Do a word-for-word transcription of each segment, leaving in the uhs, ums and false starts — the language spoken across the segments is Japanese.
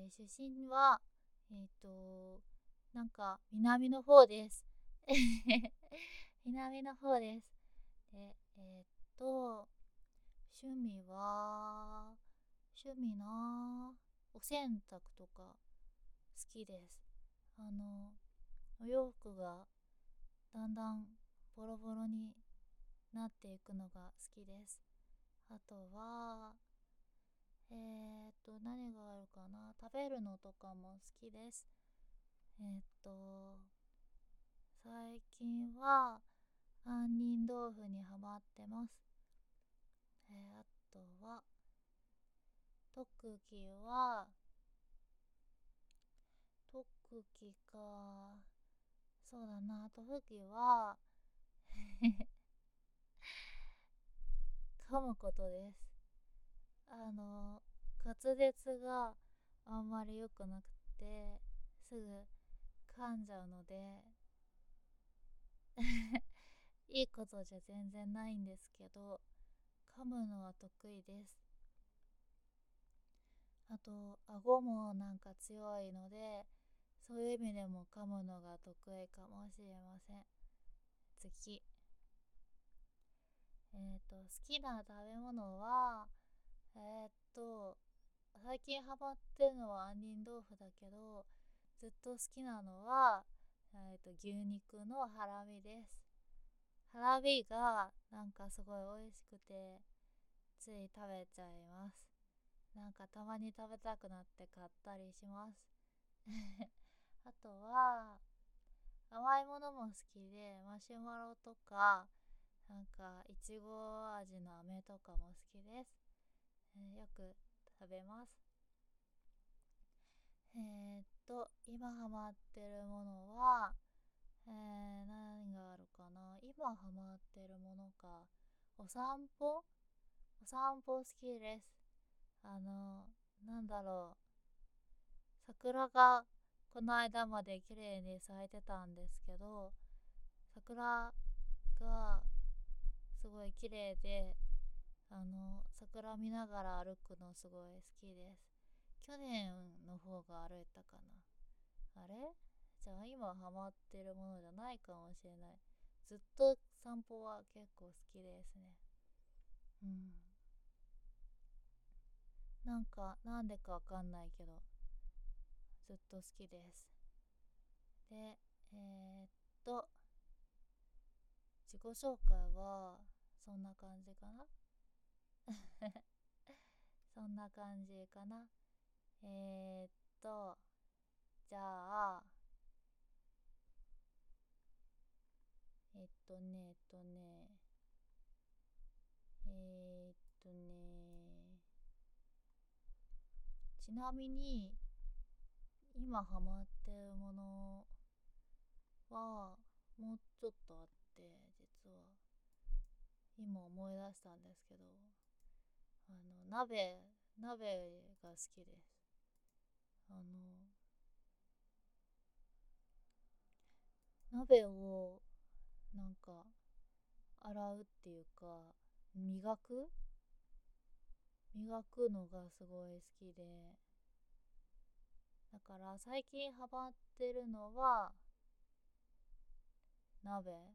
えー出身は、えっと、なんか南の方です。南の方です。で、えっと、趣味は、趣味なお洗濯とか好きです。あの、お洋服がだんだんボロボロになっていくのが好きです。あとは、えーっと、何があるかな。食べるのとかも好きです。えーっと、最近は杏仁豆腐にハマってます。えー、あとは、特技は、特技か。そうだな、特技は噛むことです。あの、滑舌があんまり良くなくて、すぐ噛んじゃうのでいいことじゃ全然ないんですけど、噛むのは得意です。あと、顎もなんか強いので、そういう意味でも噛むのが得意かもしれません。次。えっと、好きな食べ物は、えーっと、最近ハマってるのは杏仁豆腐だけど、ずっと好きなのは、えーっと、牛肉のハラミです。ハラミがなんかすごい美味しくて、つい食べちゃいます。なんかたまに食べたくなって買ったりします。あとは、甘いものも好きで、マシュマロとか、なんかいちご味の飴とかも好きです。えーよく食べます。えーっと、今ハマってるものは、えー、何があるかな。今ハマってるものか。お散歩お散歩好きです。あの、なんだろう。桜がこの間まで綺麗に咲いてたんですけど、桜がすごい綺麗で、あの、桜見ながら歩くのすごい好きです。去年の方が歩いたかな。あれじゃあ今ハマってるものじゃないかもしれない。ずっと散歩は結構好きですね。うん。なんか、なんでかわかんないけど、ずっと好きです。で、えーっと、自己紹介は、そんな感じかな。そんな感じかな。えーっと、じゃあ、えっとね、えっとね、えーっとね、ちなみに、今ハマってるものは、もうちょっとあって、実は、今思い出したんですけど、あの、鍋、鍋が好きです。あの、鍋を、なんか、洗うっていうか、磨く磨くのがすごい好きで、だから最近ハマってるのは、鍋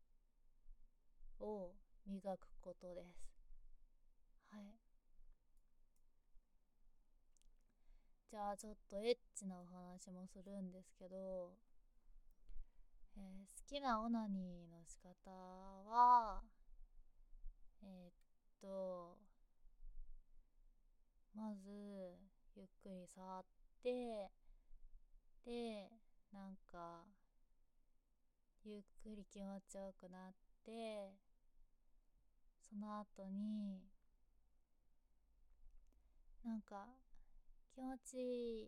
を磨くことです。はい。じゃあちょっとエッチなお話もするんですけど、えー好きなオナニーの仕方は、えーっと、まず、ゆっくり触って、で、なんか、ゆっくり気持ちよくなって、その後に、なんか、気持ちいい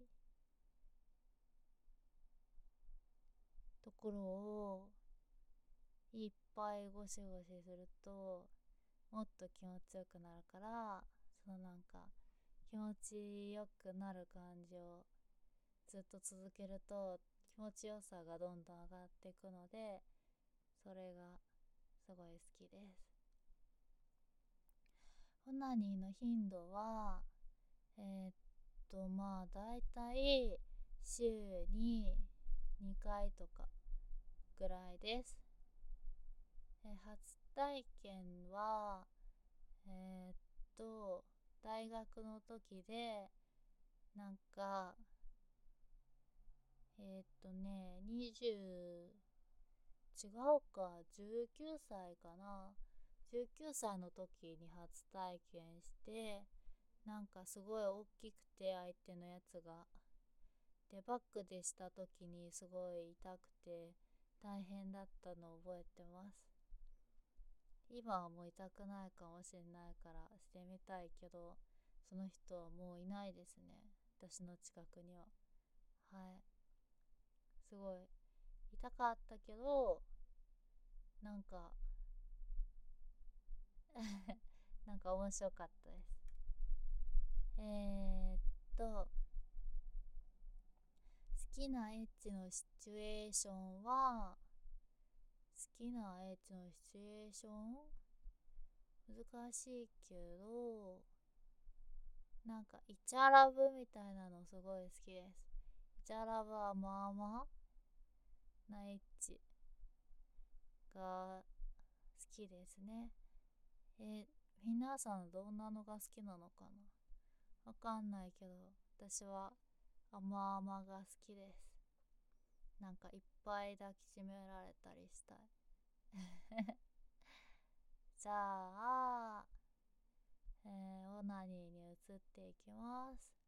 ところをいっぱいゴシゴシすると、もっと気持ちよくなるから、そのなんか、気持ちよくなる感じをずっと続けると、気持ちよさがどんどん上がっていくので、それがすごい好きです。オナニーの頻度は、えーっとまあだいたい週ににかいとかぐらいです。え初体験はえーっと大学の時で、なんかえーっとねにじゅう違うかじゅうきゅうさいかな、じゅうきゅうさいの時に初体験して、なんかすごい大きくて相手のやつが、でバックでした時にすごい痛くて大変だったのを覚えてます。今はもう痛くないかもしれないからしてみたいけど、その人はもういないですね、私の近くには。はい、すごい痛かったけど、なんかなんか面白かったです。えーっと好きなエッチのシチュエーションは、好きなエッチのシチュエーション難しいけど、なんかイチャラブみたいなのすごい好きです。イチャラブはまあまあなエッチが好きですね。え皆さんどんなのが好きなのかな、わかんないけど、私は甘々が好きです。なんかいっぱい抱きしめられたりしたい。じゃあ、えーオナニーに移っていきます。